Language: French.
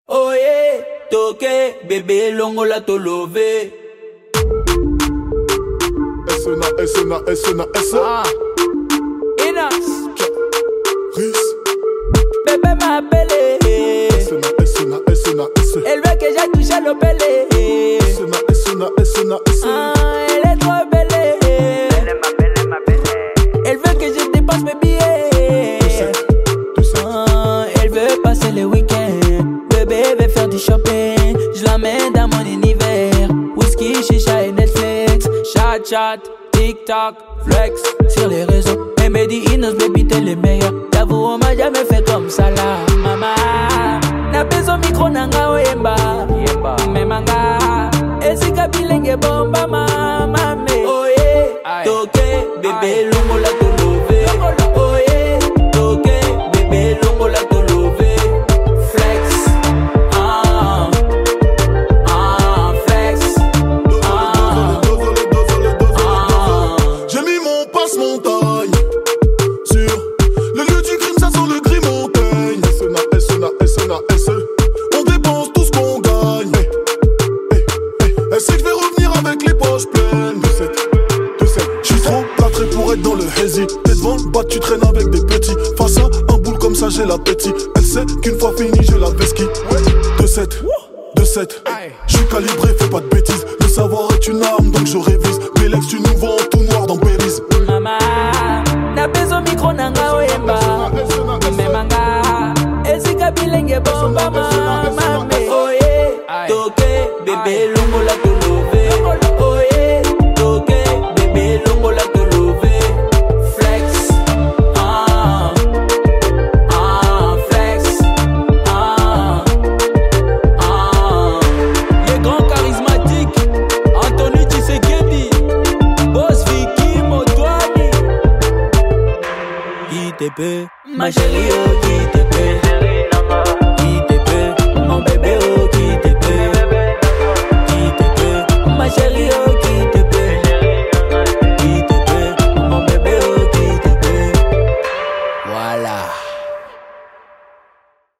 Oh yeah, toqué, bébé longo la to lové. S.N.A. Inas, Riz. bébé m'a appelé. S.N.A. Elle veut que j'ai touché le pelé. S.N.A. Elle est trop belle. Elle veut que je dépense mes billets. Elle veut passer le week-end. Bébé veut faire du shopping. Je l'emmène dans mon univers. Whisky, chicha et Netflix. Chat, TikTok, flex sur les réseaux. Elle me dit Inos, baby, t'es le meilleur. J'avoue, on m'a jamais fait comme ça là. Maman, n'a besoin micro nanga oyemba. Mais manga, et si kabilenge bomba mama me. Oh yeah, toqué, bébé longo la to lové. Oh yeah, toqué, bébé longo la to lové. Flex, flex, J'ai mis mon passe-montagne sur le lieu du crime, ça sent le gris montagne. S.N.A. On dépense tout ce qu'on gagne. Elle sait que je vais revenir avec les poches pleines. 2-7, j'suis trop plâtré pour être dans le hazy. T'es devant le bat, tu traînes avec des petits. Face à un boule comme ça, j'ai l'appétit. Elle sait qu'une fois fini, j'ai la vesquille. 2-7, j'suis calibré, fais pas de bêtises. Le savoir est une arme, donc je révise. Mais l'ex, tu nous vends tout noir dans Belize. Mama, n'a besoin micro nanga oyemba. Mais manga, et si kabilenge bomba mama me. Oh yeah, toqué, bébé longo la to lové. Oh yeah, toqué, bébé longo la to lové. Flex, flex, les grands charismatiques, Anthony Tshisekedi, Boss Vicky Motwani. ITP, ma chérie, oh ITP.